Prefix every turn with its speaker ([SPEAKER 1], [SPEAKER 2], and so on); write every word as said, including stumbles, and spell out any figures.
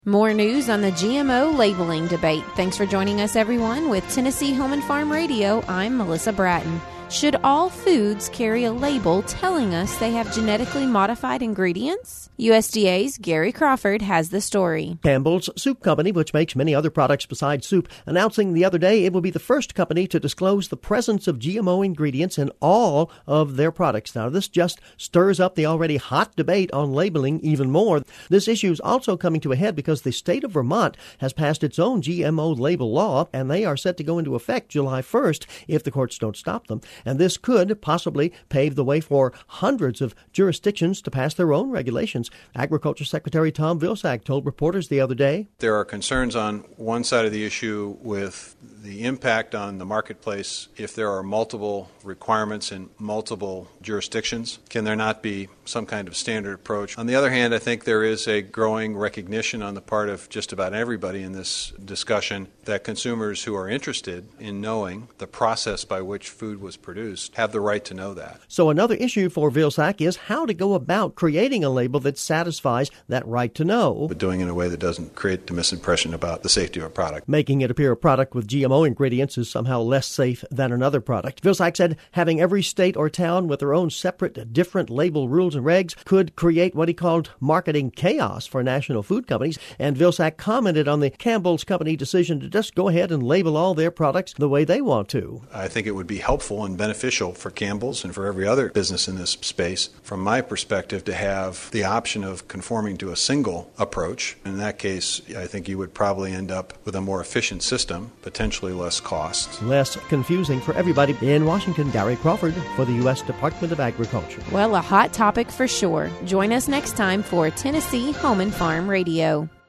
[SPEAKER 1] More news on the G M O labeling debate. Thanks for joining us, everyone. With Tennessee Home and Farm Radio, I'm Melissa Bratton. Should all foods carry a label telling us they have genetically modified ingredients? U S D A's Gary Crawford has the story.
[SPEAKER 2] Campbell's Soup Company, which makes many other products besides soup, announcing the other day it will be the first company to disclose the presence of G M O ingredients in all of their products. Now, this just stirs up the already hot debate on labeling even more. This issue is also coming to a head because the state of Vermont has passed its own G M O label law, and they are set to go into effect July first if the courts don't stop them. And this could possibly pave the way for hundreds of jurisdictions to pass their own regulations. Agriculture Secretary Tom Vilsack told reporters the other day,
[SPEAKER 3] there are concerns on one side of the issue with the impact on the marketplace if there are multiple requirements in multiple jurisdictions. Can there not be some kind of standard approach? On the other hand, I think there is a growing recognition on the part of just about everybody in this discussion that consumers who are interested in knowing the process by which food was produced have the right to know that.
[SPEAKER 2] So another issue for Vilsack is how to go about creating a label that satisfies that right to know,
[SPEAKER 3] but doing it in a way that doesn't create the misimpression about the safety of a product.
[SPEAKER 2] Making it appear a product with G M O ingredients is somehow less safe than another product. Vilsack said having every state or town with their own separate, different label rules and regs could create what he called marketing chaos for national food companies. And Vilsack commented on the Campbell's Company decision to just go ahead and label all their products the way they want to.
[SPEAKER 3] I think it would be helpful and beneficial for Campbell's and for every other business in this space, from my perspective, to have the option of conforming to a single approach. In that case, I think you would probably end up with a more efficient system, potentially less cost.
[SPEAKER 2] Less confusing for everybody. In Washington, Gary Crawford for the U S Department of Agriculture.
[SPEAKER 1] Well, a hot topic for sure. Join us next time for Tennessee Home and Farm Radio.